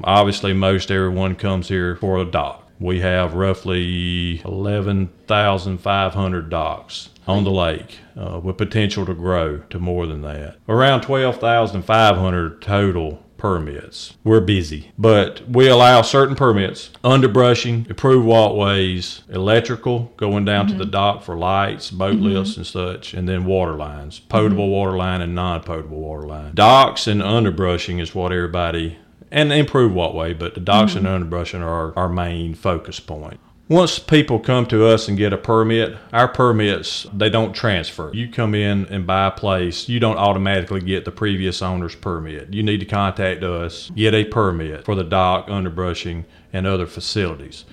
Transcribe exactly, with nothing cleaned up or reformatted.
obviously, most everyone comes here for a dock. We have roughly eleven thousand five hundred docks on the lake, uh, with potential to grow to more than that. Around twelve thousand five hundred total permits. We're busy, but we allow certain permits: underbrushing, approved walkways, electrical going down mm-hmm. to the dock for lights, boat mm-hmm. lifts and such, and then water lines, potable mm-hmm. water line and non-potable water line. Docks and underbrushing is what everybody, and improved walkway, but the docks mm-hmm. and underbrushing are our main focus point. Once people come to us and get a permit, our permits, they don't transfer. You come in and buy a place, you don't automatically get the previous owner's permit. You need to contact us, get a permit for the dock, underbrushing, and other facilities.